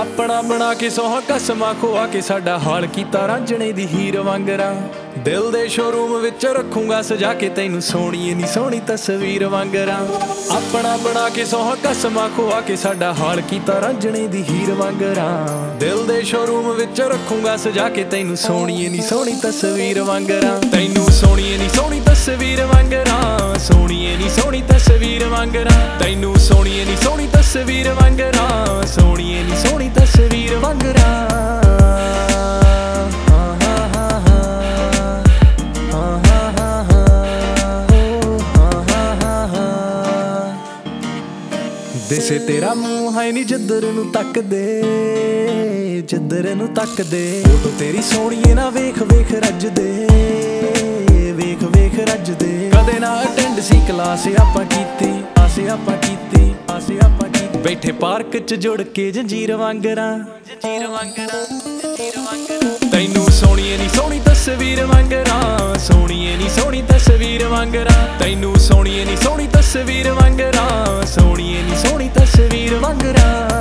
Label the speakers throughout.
Speaker 1: अपना बना के सोह कसमा खुआ के साडा हाल कीता रांझणे दी हीर वांगरा दिल दे शोरूम विच रखूंगा सजा के तैनू सोहणीए नी सोहणी तस्वीर वांगरा अपना बना के सोह कसमा खुआ के साडा हाल कीता रांझणे दी हीर वांगरा दिल दे शोरूम विच रखूंगा सजा के तैनू सोहणीए नी सोहणी तस्वीर वांगरा तैनू सोहणीए नी सोहणी तस्वीर वांगरा सोहणीए नी सोहणी तस्वीर वांगरा तैनू सोहणीए नी सोहणी तस्वीर वांगरा सोहणीए नी सोहणी तस्वीर वांगरा दिसे तेरा मूंह है नी जिधर नू तक दे जिधर नू तक दे फोटो तेरी सोहणीए ना वेख वेख रज दे वेख वेख रज दे कदे ना अटेंड सी क्लास आपां कीती आसे आपां कीती आसे आपां कीती बैठे पार्क च जुड़ के जंजीर वांगरा जंजीर वांगरा जंजीर वांगरा तैनू सोहणीए नी सोहणी तस्वीर वांगरा सोहणीए नी सोहणी तस्वीर वांगरा तैनू सोहणीए नी सोहणी तस्वीर वांगरा सोहणीए नी सोहणी तस्वीर वांगरा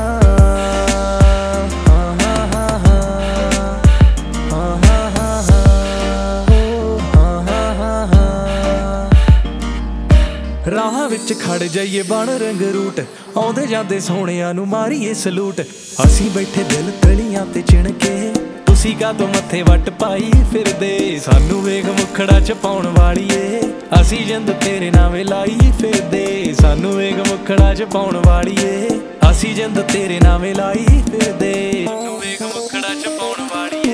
Speaker 1: राह विच खड़ जाइए बन रंग रूट आउंदे जांदे सोहणियां नू मारीए सलूट असीं बैठे दिल तलियां ते चिणके तुसीं कातों मत्थे वट पाई फिरदे सानू वेख मुखड़ा च पाउण वालीए असीं जिंद तेरे नावे लाई फिरदे सानू वेख मुखड़ा च पाउण वालीए असीं जिंद तेरे नावे लाई फिरदे सानू वेख मुखड़ा च पाउण वालीए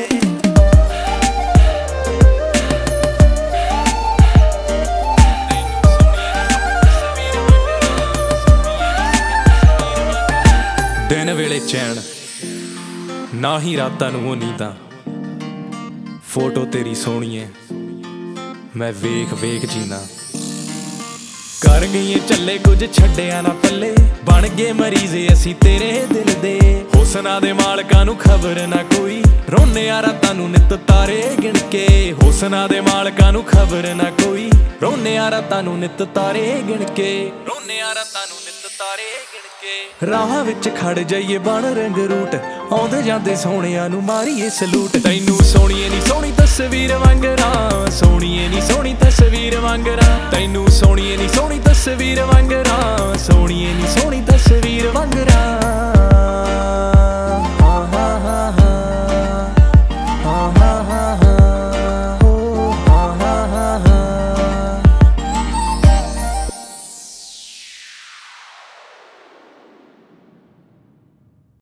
Speaker 1: दिन वेले चैन ना ही रातां नूं नींदां फोटो तेरी सोहणीए मैं वेख वेख जीना कर गईए चले कुछ छड्डिया ना पल्ले बन गए मरीजे असीं तेरे दिल दे हुसना दे मालकां नूं खबर ना कोई रोने आ रातां नूं नित तारे गिण के हुसना दे मालकां नूं खबर ना कोई रोने आ रातां नूं नित तारे गिण के रोने आ रातां नूं नित तारे गिण के राह विच खड़ जाइए बन रंग रूट आउंदे जांदे सोहणियां नूं मारीए सलूट तैनू सोहणीए नी सोहणी